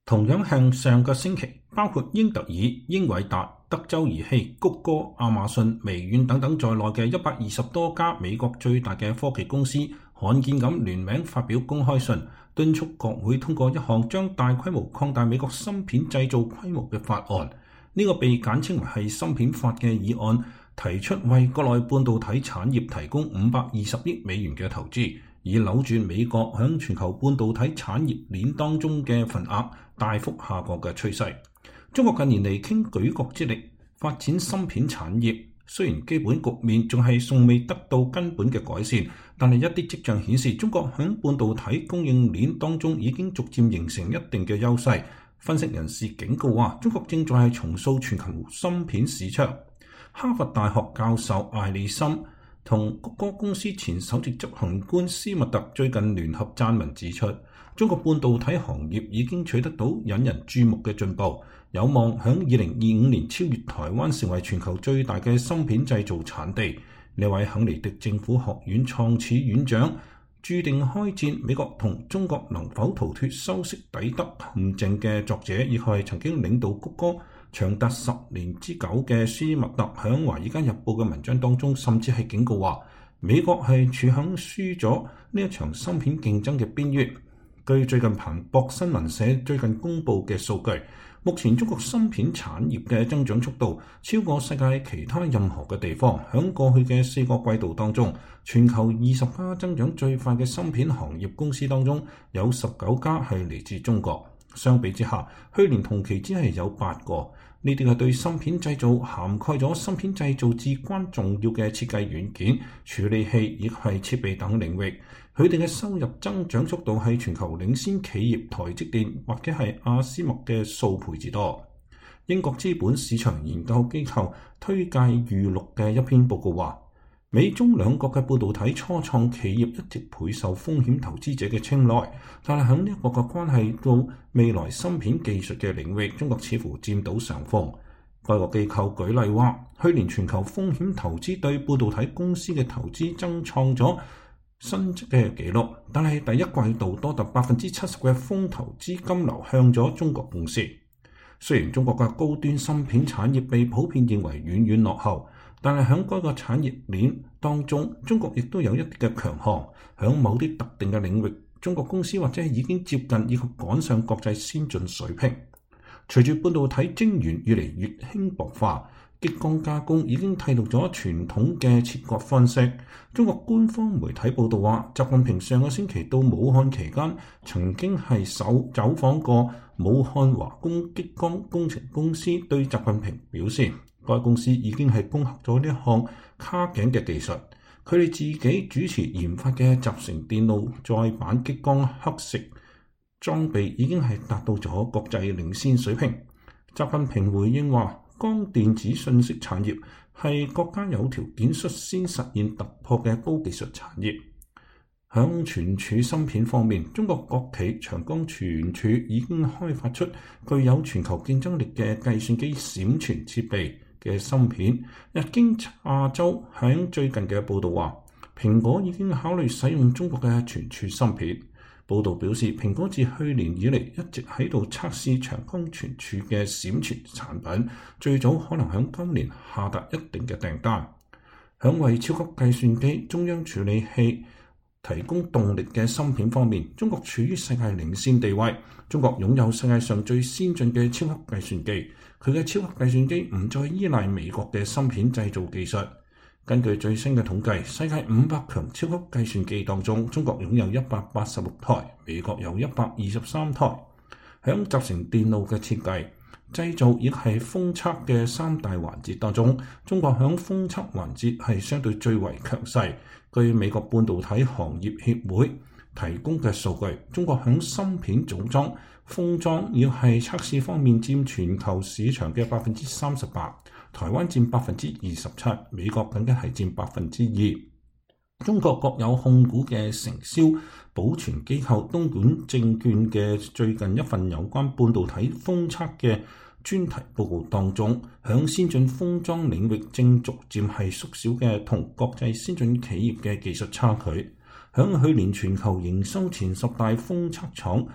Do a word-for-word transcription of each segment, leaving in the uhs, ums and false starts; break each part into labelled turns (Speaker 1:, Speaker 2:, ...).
Speaker 1: 同樣向上個星期，包括英特爾、英偉達、德州儀器、谷歌、亞馬遜、微軟等等在內嘅一百二十多家美國最大嘅科技公司，罕見咁聯名發表公開信，敦促國會通過一項將大規模擴大美國芯片製造規模嘅法案。呢、這個被簡稱為係芯片法嘅議案，提出為國內半導體產業提供五百二十億美元嘅投資，以扭轉美國響全球半導體產業鏈當中嘅份額大幅下降嘅趨勢。中國近年嚟傾舉國之力發展芯片產業，雖然基本局面仲係仲未得到根本嘅改善，但係一啲跡象顯示中國響半導體供應鏈當中已經逐漸形成一定嘅優勢。分析人士警告話，中國正在係重塑全球芯片市場。哈佛大學教授艾利森同谷歌公司前首席執行官斯密特最近聯合撰文指出，中國半導體行業已經取得到引人注目嘅進步，有望響二零二五年超越台灣，成為全球最大嘅芯片製造產地。呢位肯尼迪政府學院創始院長注定開戰美國同中國能否逃脫修昔底德陷阱嘅作者，亦係曾經領導谷歌長達十年之久嘅斯密特響華爾街日報嘅文章當中，甚至係警告話美國係處響輸咗呢一場芯片競爭嘅邊緣。據最近彭博新聞社最近公布嘅數據，目前中國芯片產業嘅增長速度超過世界其他任何嘅地方。響過去嘅四個季度當中，全球二十家增長最快嘅芯片行業公司當中，有十九家係嚟自中國。相比之下，去年同期只係有八個。呢啲係對芯片製造涵蓋咗芯片製造至關重要嘅設計軟件、處理器亦係設備等領域。佢哋嘅收入增長速度係全球領先企業台積電或者係阿斯麥嘅數倍之多。英國資本市場研究機構推介預錄嘅一篇報告話，美中兩國嘅半導體初創企業一直倍受風險投資者嘅青睞，但係喺呢一個嘅關係到未來芯片技術嘅領域，中國似乎佔到上風。該個機構舉例話，去年全球風險投資對半導體公司嘅投資增創咗新嘅紀錄，但係第一季度多達百分之七十嘅風投資金流向咗中國公司。雖然中國嘅高端芯片產業被普遍認為遠遠落後，但係喺該個產業鏈當中，中國亦都有一啲嘅強項。喺某啲特定嘅領域，中國公司或者係已經接近以及趕上國際先進水平。隨住半導體晶圓越嚟越輕薄化，激光加工已經替代咗傳統嘅切割方式。中國官方媒體報道話，習近平上個星期到武漢期間，曾經係首走訪過武漢華工激光工程公司，對習近平表示，該公司已經係攻克咗呢一項卡頸嘅技術。佢哋自己主持研發嘅集成電路載板激光刻蝕裝備已經係達到咗國際領先水平。習近平回應話，光電子信息產業係國家有條件率先實現突破嘅高技術產業。響存儲芯片方面，中國國企長江存儲已經開發出具有全球競爭力嘅計算機閃存設備嘅芯片。日經亞洲喺最近嘅報道話，蘋果已經考慮使用中國嘅存儲芯片。報道表示，蘋果自去年以嚟一直喺度測試長江存儲嘅閃存產品，最早可能喺今年下達一定嘅訂單。響為超級計算機、中央處理器提供動力嘅芯片方面，中國處於世界領先地位。中國擁有世界上最先進嘅超級計算機，佢嘅超級計算機唔再依賴美國嘅芯片製造技術。根據最新嘅統計，世界五百強超級計算機當中，中國擁有一百八十六台，美國有一百二十三台。響集成電路嘅設計、製造亦係封測嘅三大環節當中，中國響封測環節係相對最為強勢。據美國半導體行業協會提供嘅數據，中國響芯片組裝、封裝亦係測試方面佔全球市場嘅百分之三十八。台灣佔百分之二十七，美國更加係佔百分之二。中國國有控股嘅承銷保存機構東莞證券嘅最近一份有關半導體封測嘅專題報告當中，響先進封裝領域正逐漸係縮小嘅同國際先進企業嘅技術差距。響去年全球營收前十大封測廠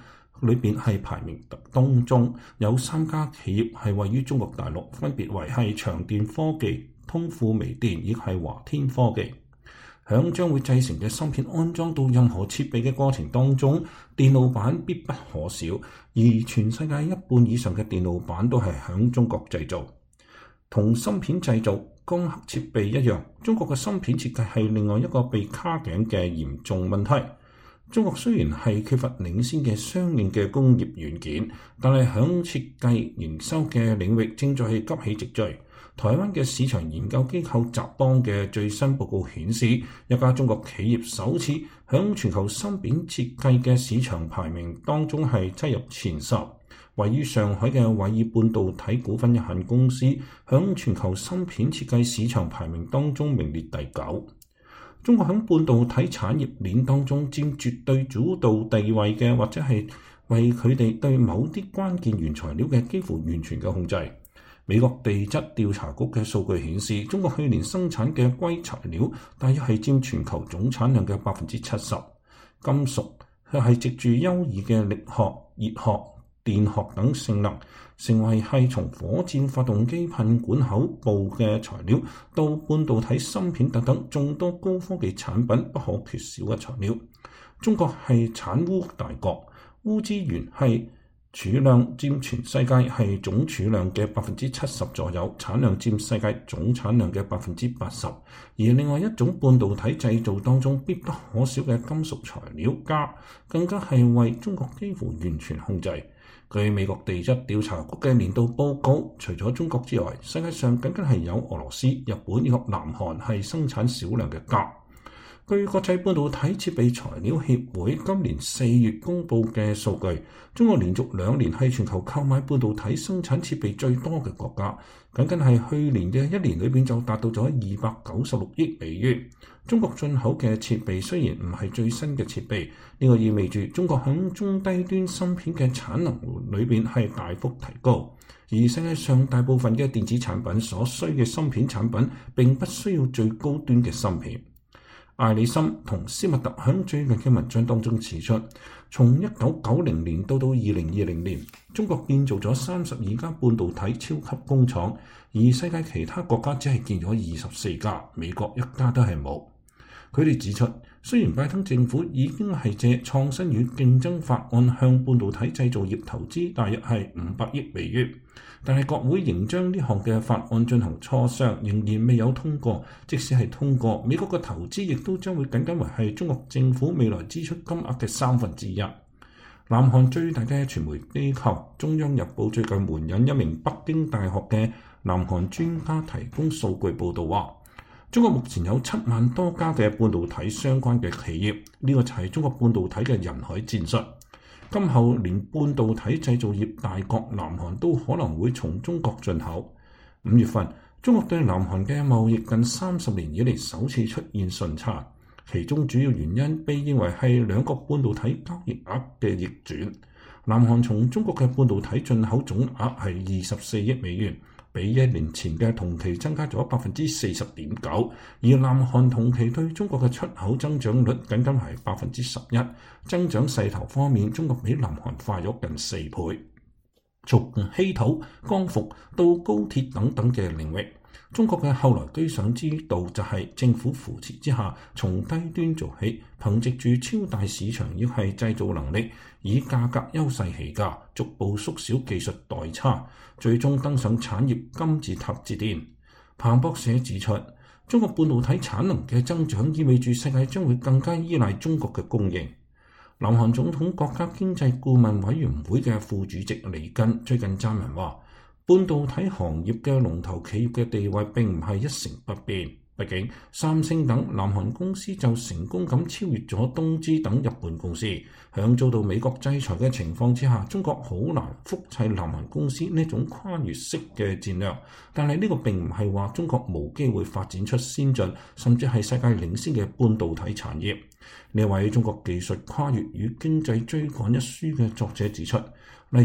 Speaker 1: 裏邊係排名當中，有三家企業係位於中國大陸，分別為係長電科技、通富微電以及係華天科技。響將會製成嘅芯片安裝到任何設備嘅過程當中，電路板必不可少，而全世界一半以上嘅電路板都係響中國製造。同芯片製造、光刻設備一樣，中國嘅芯片設計係另外一個被卡頸嘅嚴重問題。中國雖然係缺乏領先嘅相應嘅工業元件，但係響設計營收嘅領域正在係急起直追。台灣嘅市場研究機構集邦嘅最新報告顯示，一家中國企業首次響全球芯片設計嘅市場排名當中係擠入前十。位於上海嘅偉爾半導體股份有限公司響全球芯片設計市場排名當中名列第九。中國響半導體產業鏈當中佔絕對主導地位嘅，或者係為佢哋對某啲關鍵原材料嘅幾乎完全嘅控制。美國地質調查局嘅數據顯示，中國去年生產嘅硅材料大約係佔全球總產量嘅百分之七十。金屬卻係藉住優異嘅力學、熱學、電學等性能，成為係從火箭發動機噴管口部嘅材料到半導體芯片等等眾多高科技產品不可缺少嘅材料。中國係產鎢大國，鎢資源係儲量佔全世界係總儲量嘅百分之七十左右，產量佔世界總產量嘅百分之八十。而另外一種半導體製造當中必不可少嘅金屬材料鎵，更加係為中國幾乎完全控制。據美國地質調查局嘅年度報告，除咗中國之外，世界上僅僅係有俄羅斯、日本以及南韓係生產少量嘅鎵。據國際半導體設備材料協會今年四月公佈嘅數據，中國連續兩年係全球購買半導體生產設備最多嘅國家，僅僅係去年嘅一年裏邊就達到咗二百九十六億美元。中國進口嘅設備雖然唔係最新嘅設備，呢個意味住中國響中低端芯片嘅產能裏邊係大幅提高，而世界上大部分嘅電子產品所需嘅芯片產品並不需要最高端嘅芯片。艾里森同斯密特喺最近嘅文章當中指出，從一九九零年到到二零二零年，中國建造咗三十二家半導體超級工廠，而世界其他國家只係建咗二十四家，美國一家都係冇。佢哋指出，雖然拜登政府已經係借創新與競爭法案向半導體製造業投資大約係五百億美元，但係國會仍將呢項嘅法案進行磋商，仍然未有通過。即使係通過，美國嘅投資亦都將會僅僅為係中國政府未來支出金額嘅三分之一。南韓最大嘅傳媒機構中央日報最近援引一名北京大學嘅南韓專家提供數據報導話，中國目前有七萬多家嘅半導體相關嘅企業，呢個就係中國半導體嘅人海戰術。今後連半導體製造業大國南韓都可能會從中國進口。五月份，中國對南韓嘅貿易近三十年以嚟首次出現順差，其中主要原因被認為係兩國半導體交易額嘅逆轉。南韓從中國嘅半導體進口總額係二十四億美元，比一年前嘅同期增加咗百分之四十點九，而南韓同期對中國嘅出口增長率僅僅係百分之十一，增長勢頭方面，中國比南韓快咗近四倍。從稀土、光伏到高鐵等等嘅領域，中國嘅後來居上之道就係政府扶持之下，從低端做起，憑藉住超大市場要係製造能力，以價格優勢起家，逐步縮小技術代差，最終登上產業金字塔之巔。彭博社指出，中國半導體產能嘅增長意味住世界將會更加依賴中國嘅供應。南韓總統國家經濟顧問委員會嘅副主席李根最近撰文話，半導體行業嘅龍頭企業嘅地位並唔係一成不變，畢竟三星等南韓公司就成功咁超越咗東芝等日本公司。響遭到美國制裁嘅情況之下，中國好難複製南韓公司呢種跨越式嘅戰略。但係呢個並唔係話中國無機會發展出先進甚至係世界領先嘅半導體產業。呢位中國技術跨越與經濟追趕一書嘅作者指出，例如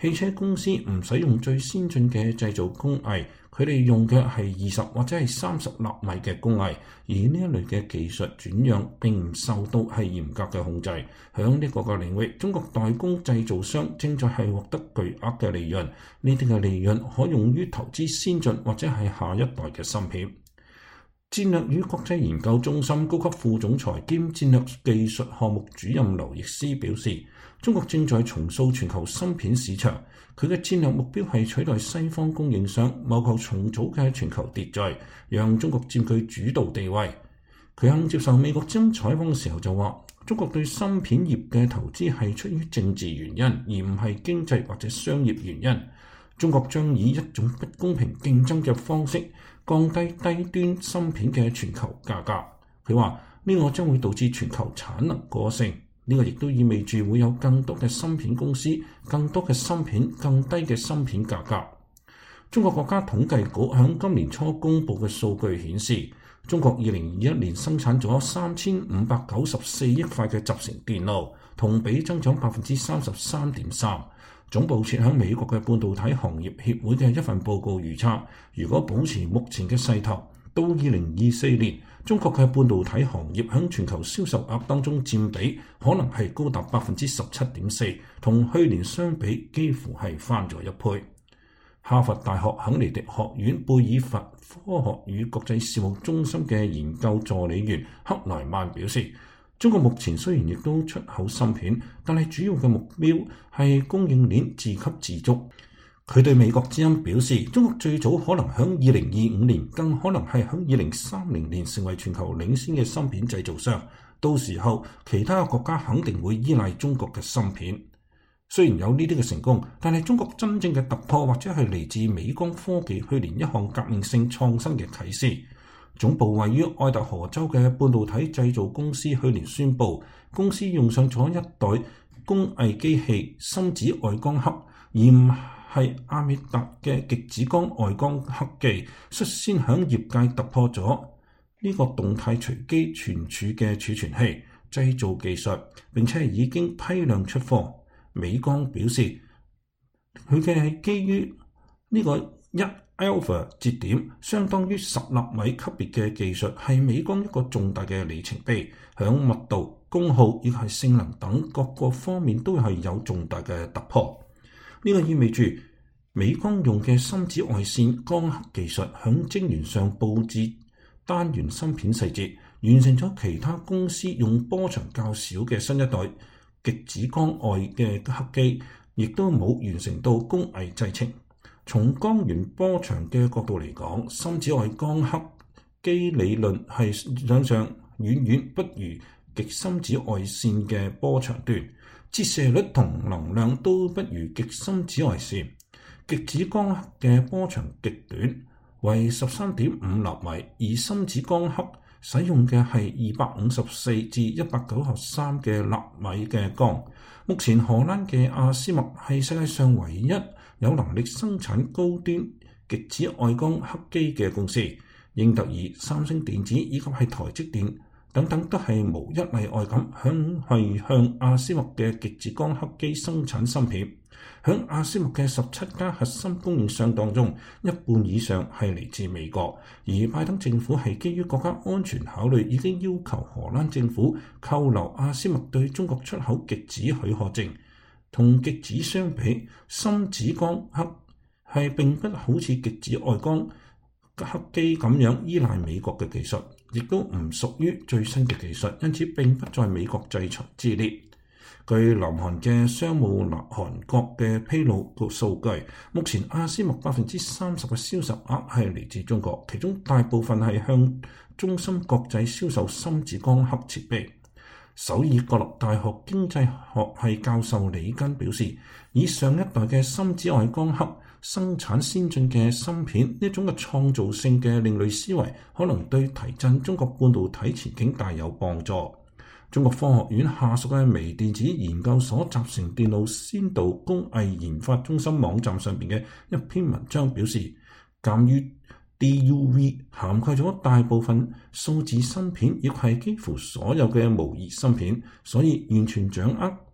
Speaker 1: 汽車公司唔使用最先進嘅製造工藝，佢哋用嘅係二十或者係三十納米嘅工藝，而呢一類嘅技術轉讓並唔受到係嚴格嘅控制。響呢個個領域，中國代工製造商正在係獲得巨額嘅利潤，呢啲嘅利潤可用於投資先進或者係下一代嘅芯片。戰略與國際研究中心高級副總裁兼戰略技術項目主任劉易斯表示，中國正在重塑全球芯片市場，佢嘅戰略目標係取代西方供應商，謀求重組嘅全球秩序，讓中國佔據主導地位。佢喺接受美國之音採訪嘅時候就話，中國對芯片業嘅投資係出於政治原因，而唔係經濟或者商業原因。中國將以一種不公平競爭嘅方式降低低端芯片嘅全球價格。佢話呢個將會導致全球產能過剩，呢個亦都意味住會有更多嘅芯片公司、更多嘅芯片、更低嘅芯片價格。中國國家統計局喺今年初公布嘅數據顯示，中國二零二一年生產咗三千五百九十四億塊嘅集成電路，同比增長百分之三十三點三。總部設喺美國嘅半導體行業協會嘅一份報告預測，如果保持目前嘅勢頭，到二零二四年，中國嘅半導體行業喺全球銷售額當中佔比可能係高達百分之十七點四，同去年相比幾乎係翻咗一倍。哈佛大學肯尼迪學院貝爾法科學與國際事務中心嘅研究助理員克萊曼表示，中國目前雖然亦都出口芯片，但係主要嘅目標係供應鏈自給自足。佢對美國之音表示，中國最早可能喺二零二五年，更可能係喺二零三零年成為全球領先嘅芯片製造商。到時候，其他國家肯定會依賴中國嘅芯片。雖然有呢啲嘅成功，但係中國真正嘅突破或者係嚟自美光科技去年一項革命性創新嘅啟示。總部位於愛達荷州嘅半導體製造公司去年宣布，公司用上咗一代工藝機器深紫外光刻，而唔係阿美達嘅極紫光外光刻機，率先響業界突破咗呢個動態隨機存儲嘅儲存器製造技術，並且已經批量出貨。美光表示，佢嘅係基於呢個一 alpha 節點，相當於十納米級別嘅技術，係美光一個重大嘅里程碑，響密度、功耗亦係性能等各個方面都係有重大嘅突破。呢個意味住美光用嘅深紫外線光刻技術響晶圓上佈置單元芯片細節，完成咗其他公司用波長較少嘅新一代極紫光外嘅刻機，亦都冇完成到工藝製程。從光源波長嘅角度嚟講，深紫外光刻機理論係想上遠遠不如極深紫外線嘅波長段，折射率同能量都不如極深紫外線。極紫光刻嘅波長極短，為十三點五納米，而深紫光刻使用嘅係二百五十四至一百九十三嘅納米嘅光。目前荷蘭嘅阿斯麥係世界上唯一有能力生產高端極紫外光刻機嘅公司。英特爾、三星電子以及係台積電等等都係無一例外咁向係向阿斯麥嘅極紫光刻機生產芯片。響阿斯麥嘅十七家核心供應商當中，一半以上係嚟自美國，而拜登政府係基於國家安全考慮，已經要求荷蘭政府扣留阿斯麥對中國出口極紫許可證。同極紫相比，深紫光刻係並不好似極紫外光刻機咁樣依賴美國嘅技術，亦都唔屬於最新嘅技術，因此並不在美國制裁之列。據南韓嘅商務韓國嘅披露數據，目前阿斯麥百分之三十嘅銷售額係嚟自中國，其中大部分係向中芯國際銷售深紫光刻設備。首爾國立大學經濟學系教授李根表示，以上一代嘅深紫外光刻生產先進嘅芯片，呢種嘅創造性嘅另類思維，可能對提振中國半導體前景大有幫助。中國科學院下屬嘅微電子研究所集成電路先導工藝研發中心網站上邊嘅一篇文章表示，鑑於 D U V 涵蓋咗大部分數字芯片，亦係幾乎所有嘅模擬芯片，所以完全掌握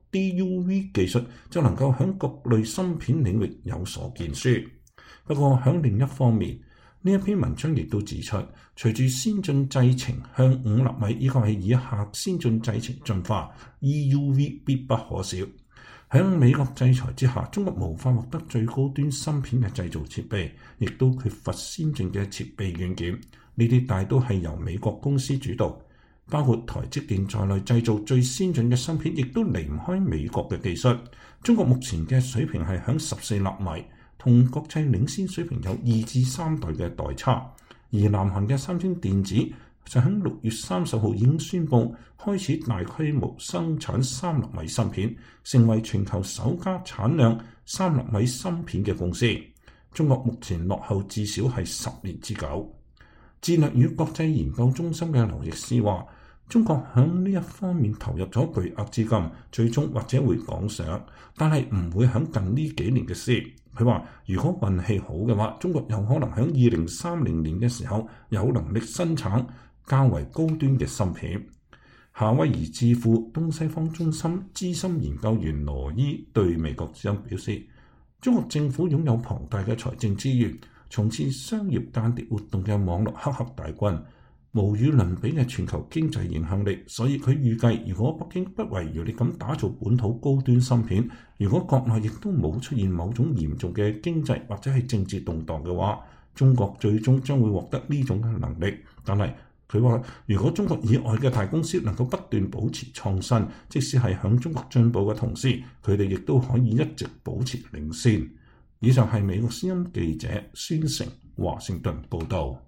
Speaker 1: D U V 技術就能夠喺各類芯片領域有所建樹。不過喺另一方面，呢一篇文章亦都指出，隨住先進製程向五納米以及係以下先進製程進化 ，E U V 必不可少。喺美國制裁之下，中國無法獲得最高端芯片嘅製造設備，亦都缺乏先進嘅設備軟件。呢啲大都係由美國公司主導，包括台積電在內製造最先進嘅芯片，亦都離唔開美國嘅技術。中國目前嘅水平係響十四納米，同國際領先水平有二至三代嘅代差。而南韓嘅三星電子就喺六月三十號已經宣布開始大規模生產三納米芯片，成為全球首家產量三納米芯片嘅公司。中國目前落後至少係十年之久。戰略與國際研究中心嘅劉易斯話，中國喺呢一方面投入咗巨額資金，最終或者會趕上，但係唔會喺近呢幾年嘅事。佢話，如果運氣好嘅話，中國有可能喺二零三零年嘅時候有能力生產較為高端嘅芯片。夏威夷智庫東西方中心資深研究員羅伊對美國之音表示，中國政府擁有龐大嘅財政資源，從事商業間諜活動嘅網絡黑客大軍，無與倫比嘅全球經濟影響力。所以佢預計，如果北京不遺餘力咁打造本土高端芯片，如果國內亦都冇出現某種嚴重嘅經濟或者係政治動盪嘅話，中國最終將會獲得呢種嘅能力。但係佢話，如果中國以外嘅大公司能夠不斷保持創新，即使係響中國進步嘅同時，佢哋亦都可以一直保持領先。以上係美國之音記者孫成華盛頓報導。